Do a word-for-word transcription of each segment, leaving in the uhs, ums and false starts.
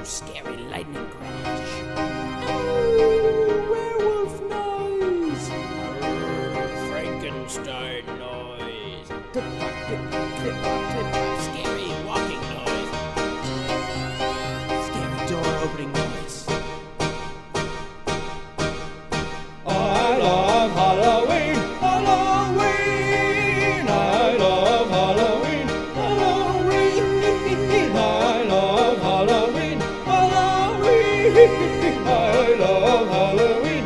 scary lightning crash. Oh, werewolf noise. Frankenstein noise. Tip-top, tip-top, tip-top, tip-top. Scary walking noise. Scary door opening noise. I love Halloween, Halloween. I love Halloween, Halloween. I love Halloween, Halloween. I love Halloween,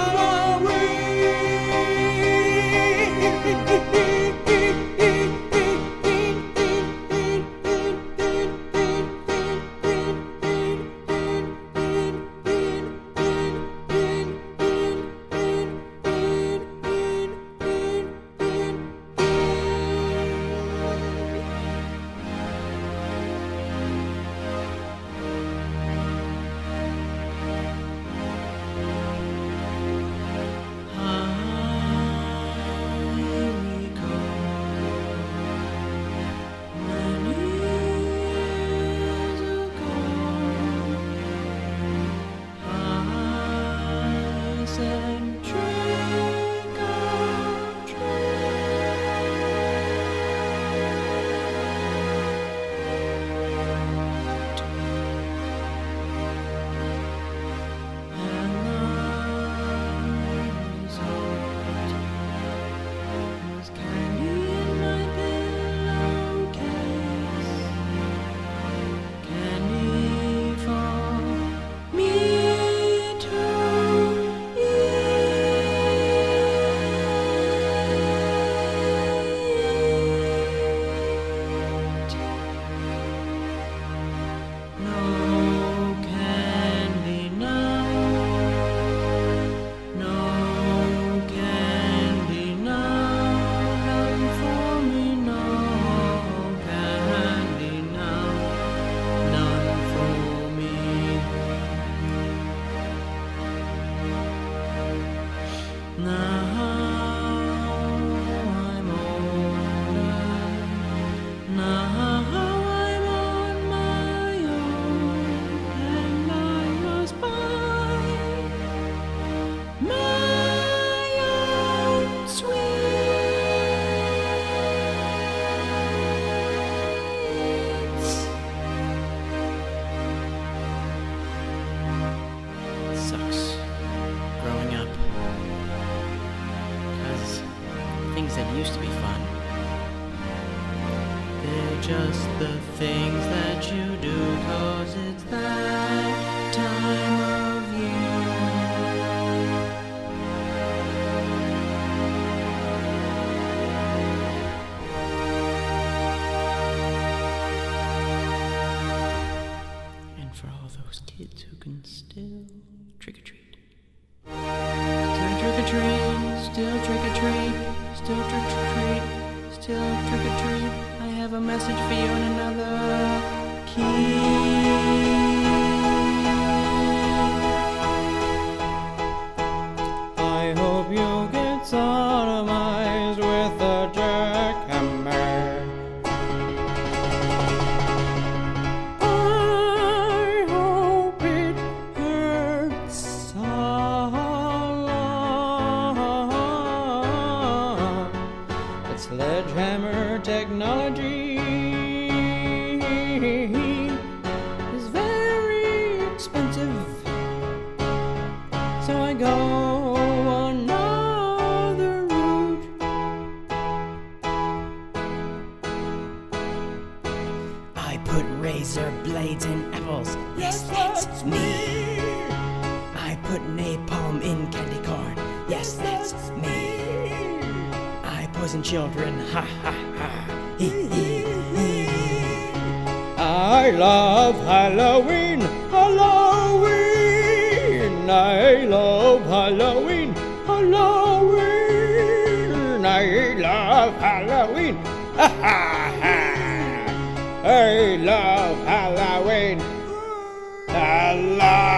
Sucks growing up. Cause things that used to be fun, they're just the things that you do, cause it's that time of year. And for all those kids who can still trick-or-treat. Still trick-or-treat, still trick-or-treat, still trick-or-treat, still trick-or-treat. I have a message for you in another key. I hope you get sodomized with a jackhammer. I hope it hurts a lot. But sledgehammer technology is very expensive, so I go another route. I put razor blades in apples. Yes, that's me. I put napalm in candy corn. Yes, that's me. I poison children. Ha ha ha. Hee hee hee. I love Halloween, Halloween. I love Halloween, Halloween. I love Halloween. Ha ha ha. I love Halloween. I love